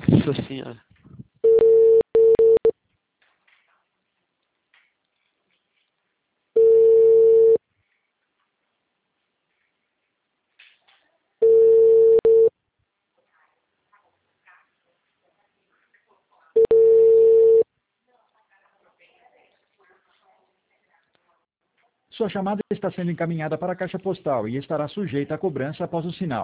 Nossa senhora. Sua chamada está sendo encaminhada para a caixa postal e estará sujeita a cobrança após o sinal.